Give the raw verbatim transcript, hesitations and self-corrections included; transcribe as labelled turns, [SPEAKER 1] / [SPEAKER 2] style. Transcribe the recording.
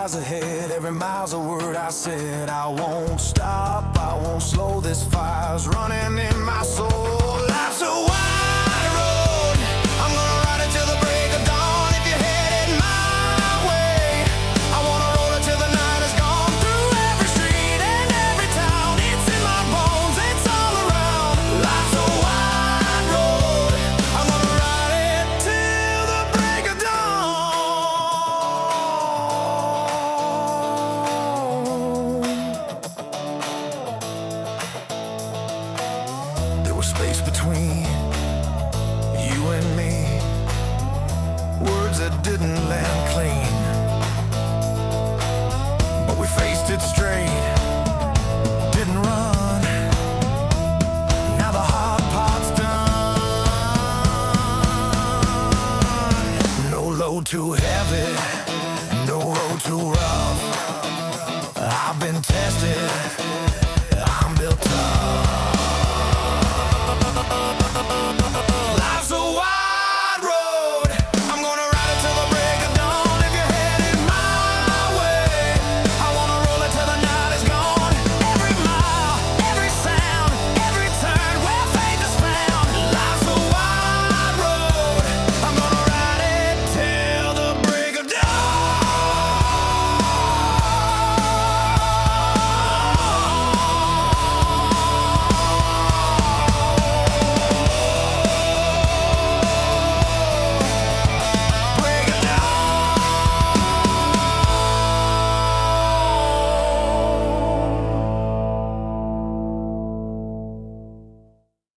[SPEAKER 1] skies ahead. Every mile's a word I said. I won't stop, I won't slow. This fire's running in my soul. Life's a wide road, I'm gonna ride it till the break of dawn. If you're headed my way, I wanna roll it till the night is gone. Through every street and every town, it's in my bones, it's all around. Life's a wide road, I'm gonna ride it till the break of dawn. There was space between